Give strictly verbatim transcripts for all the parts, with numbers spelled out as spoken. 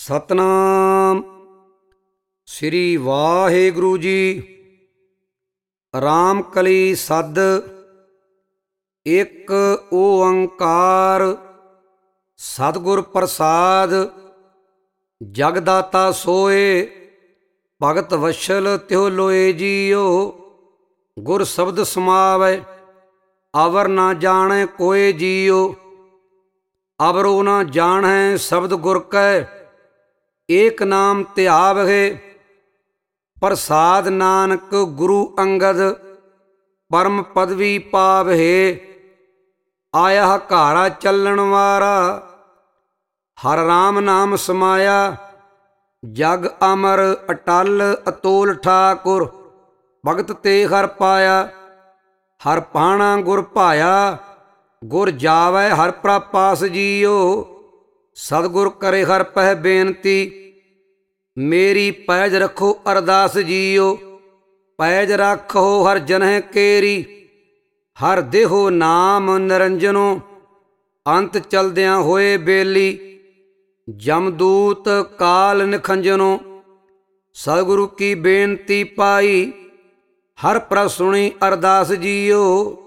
ਸਤਨਾਮ ਸ੍ਰੀ ਵਾਹਿਗੁਰੂ ਜੀ। ਰਾਮ ਕਲੀ ਸਦ ਇੱਕ ਓੰਕਾਰ ਸਤਿਗੁਰ ਪ੍ਰਸਾਦ। ਜਗਦਾਤਾ ਸੋਏ ਭਗਤ ਵਸ਼ਲ ਤਿਉ ਲੋਏ ਜੀਓ। ਗੁਰ ਸ਼ਬਦ ਸਮਾਵੈ ਅਵਰ ਨਾ ਜਾਣੈ ਕੋਇ ਜੀਓ। ਅਵਰੋ ਨਾ ਜਾਣੈ ਸ਼ਬਦ ਗੁਰ ਕੈ ਏਕ ਨਾਮ ਧਿਆਵਹਿ। ਪ੍ਰਸਾਦ ਨਾਨਕ ਗੁਰੂ ਅੰਗਦ ਪਰਮ ਪਦਵੀ ਪਾਵਹਿ। ਆਇਆ ਘਾਰਾ ਚੱਲਣ ਵਾਰਾ ਹਰ ਰਾਮ ਨਾਮ ਸਮਾਇਆ। ਜਗ ਅਮਰ ਅਟਲ ਅਤੋਲ ਠਾਕੁਰ ਭਗਤ ਤੇ ਹਰ ਪਾਇਆ। ਹਰ ਪਾਣਾ ਗੁਰ ਭਾਇਆ ਗੁਰ ਜਾਵੈ ਹਰ ਪ੍ਰਪਾਸ ਜੀਓ। ਸਤਿਗੁਰ ਕਰੇ ਹਰ ਪਹਿ ਬੇਨਤੀ ਮੇਰੀ ਪੈਜ ਰੱਖੋ ਅਰਦਾਸ ਜੀਓ। ਪੈਜ ਰੱਖੋ ਹਰ ਜਨਹਿ ਕੇਰੀ ਹਰ ਦੇਹੋ ਨਾਮ ਨਿਰੰਜਨੋ। ਅੰਤ ਚਲਦਿਆਂ ਹੋਏ ਬੇਲੀ ਜਮਦੂਤ ਕਾਲ ਨਿਖੰਜਨੋ। ਸਤਿਗੁਰੂ ਕੀ ਬੇਨਤੀ ਪਾਈ ਹਰ ਪ੍ਰਭ ਸੁਣੀ ਅਰਦਾਸ ਜੀਓ।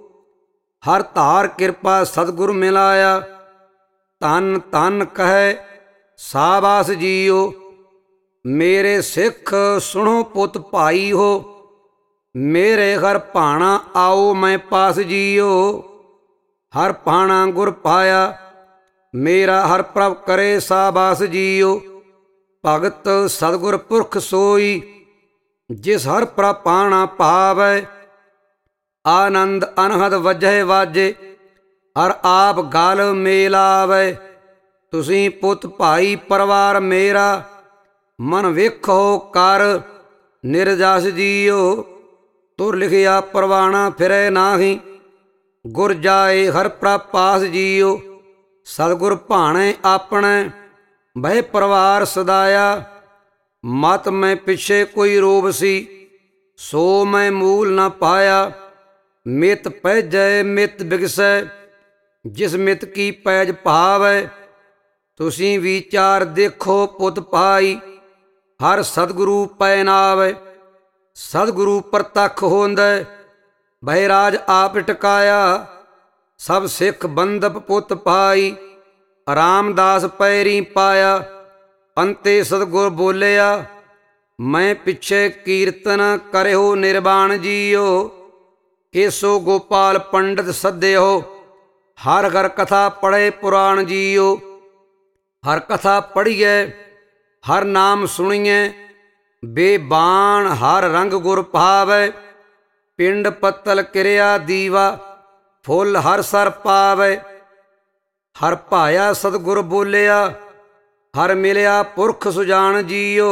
ਹਰ ਧਾਰ ਕਿਰਪਾ ਸਤਿਗੁਰ ਮਿਲਾਇਆ ਧੰਨ ਧੰਨ ਕਹੈ ਸਾਬਾਸ ਜੀਓ। ਮੇਰੇ ਸਿੱਖ ਸੁਣੋ ਪੁੱਤ ਭਾਈ ਹੋ ਮੇਰੇ ਹਰ ਭਾਣਾ ਆਓ ਮੈਂ ਪਾਸ ਜੀਓ। ਹਰ ਭਾਣਾ ਗੁਰ ਪਾਇਆ ਮੇਰਾ ਹਰ ਪ੍ਰਭ ਕਰੇ ਸਾਬਾਸ ਜੀਓ। ਭਗਤ ਸਤਿਗੁਰ ਪੁਰਖ ਸੋਈ ਜਿਸ ਹਰ ਪ੍ਰਭ ਭਾਣਾ ਭਾਵੈ। ਆਨੰਦ ਅਨਹਦ ਵਜਹਿ ਵਾਜੇ ਹਰ ਆਪ ਗਲ ਮੇਲਾਵੈ। ਤੁਸੀਂ ਪੁੱਤ ਭਾਈ ਪਰਿਵਾਰ ਮੇਰਾ ਮਨ ਵੇਖੋ ਕਰ ਨਿਰਜਸ ਜੀਓ। ਤੁਰ ਲਿਖਿਆ ਪਰਵਾਣਾ ਫਿਰੈ ਨਾਹੀ ਗੁਰ ਜਾਏ ਹਰ ਪ੍ਰਭ ਪਾਸ ਜੀਓ। ਸਤਿਗੁਰ ਭਾਣੇ ਆਪਣੇ ਬਹਿ ਪਰਿਵਾਰ ਸਦਾਇਆ। ਮਤ ਮੈਂ ਪਿੱਛੇ ਕੋਈ ਰੋਬ ਸੀ ਸੋ ਮੈਂ ਮੂਲ ਨਾ ਪਾਇਆ। ਮਿਤ ਪੈਜੈ ਮਿਤ ਬਿਗਸੈ ਜਿਸ ਮਿਤ ਕੀ ਪੈਜ ਭਾਵੈ। ਤੁਸੀਂ ਵਿਚਾਰ ਦੇਖੋ ਪੁੱਤ ਭਾਈ ਹਰ ਸਤਿਗੁਰੂ ਪੈ ਨਾਵੈ। ਸਤਿਗੁਰੂ ਪ੍ਰਤੱਖ ਹੋਂਦੈ ਬਹਿਰਾਜ ਆਪ ਟਿਕਾਇਆ। ਸਭ ਸਿੱਖ ਬੰਦਪ ਪੁੱਤ ਭਾਈ ਰਾਮਦਾਸ ਪੈਰੀ ਪਾਇਆ। ਅੰਤੇ ਸਤਿਗੁਰ ਬੋਲਿਆ ਮੈਂ ਪਿੱਛੇ ਕੀਰਤਨ ਕਰਿਓ ਨਿਰਵਾਣ ਜੀਓ। ਏਸੋ ਗੋਪਾਲ ਪੰਡਤ ਸੱਦਿਓ ਹਰ ਹਰ ਕਥਾ ਪੜ੍ਹੇ ਪੁਰਾਣ ਜੀਓ। ਹਰ ਕਥਾ ਪੜ੍ਹੀਐ ਹਰ ਨਾਮ ਸੁਣੀਐ ਬੇਬਾਨ ਹਰ ਰੰਗ ਗੁਰ ਭਾਵੈ। ਪਿੰਡ ਪੱਤਲ ਕਿਰਿਆ ਦੀਵਾ ਫੁੱਲ ਹਰ ਸਰ ਪਾਵੈ। ਹਰ ਭਾਇਆ ਸਤਿਗੁਰ ਬੋਲਿਆ ਹਰ ਮਿਲਿਆ ਪੁਰਖ ਸੁਜਾਨ ਜੀਓ।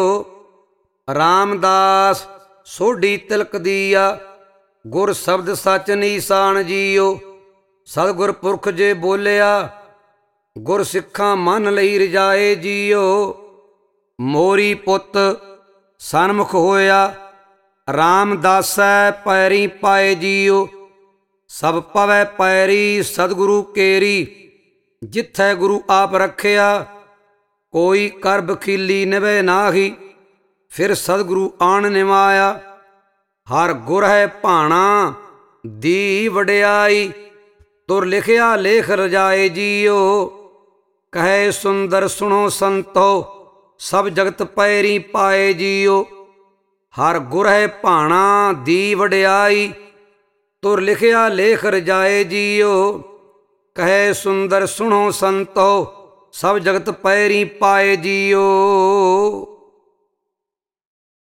ਰਾਮਦਾਸ ਸੋਢੀ ਤਿਲਕ ਦੀਆ ਗੁਰ ਸ਼ਬਦ ਸਚ ਨੀਸਾਨ ਜੀਓ। ਸਤਿਗੁਰ ਪੁਰਖ ਜੇ ਬੋਲਿਆ ਗੁਰ ਸਿੱਖਾਂ ਮੰਨ ਲਈ ਰਜਾਏ ਜੀਓ। ਮੋਰੀ ਪੁੱਤ ਸਨਮੁਖ ਹੋਇਆ ਰਾਮਦਾਸੈ ਪੈਰੀ ਪਾਏ ਜੀਓ। ਸਭ ਪਵੈ ਪੈਰੀ ਸਤਿਗੁਰੂ ਕੇਰੀ ਜਿੱਥੈ ਗੁਰੂ ਆਪ ਰੱਖਿਆ। ਕੋਈ ਕਰ ਬਖੀਲੀ ਨਿਭੈ ਨਾਹੀ ਫਿਰ ਸਤਿਗੁਰੂ ਆਣ ਨਿਮਾਇਆ। ਹਰ ਗੁਰ ਹੈ ਭਾਣਾ ਦੀ ਵਡਿਆਈ ਤੁਰ ਲਿਖਿਆ ਲੇਖ ਰਜਾਏ ਜੀਓ। ਕਹੈ ਸੁੰਦਰ ਸੁਣੋ ਸੰਤੋ ਸਭ ਜਗਤ ਪੈਰੀ ਪਾਏ ਜੀਓ। ਹਰ ਗੁਰ ਹੈ ਭਾਣਾ ਦੀ ਵਡਿਆਈ ਤੁਰ ਲਿਖਿਆ ਲੇਖ ਰਜਾਏ ਜੀਓ। ਕਹੈ ਸੁੰਦਰ ਸੁਣੋ ਸੰਤੋ ਸਭ ਜਗਤ ਪੈਰੀ ਪਾਏ ਜੀਓ।